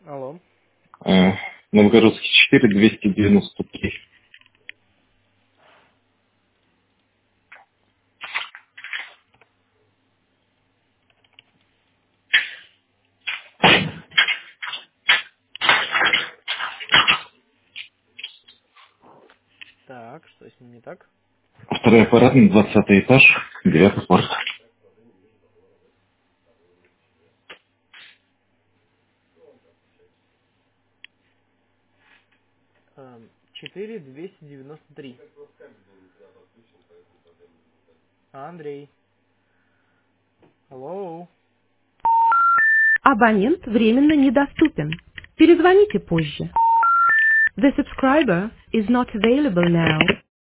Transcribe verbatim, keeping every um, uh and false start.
Алло. Э, Новгородский четыре, двести девяносто три. Так, что с ним не так? Второй аппаратный, двадцатый этаж, девятый порт. Эм, четыре двести девяносто три. А, Андрей. Алло. Абонент временно недоступен. Перезвоните позже. The subscriber is not available now.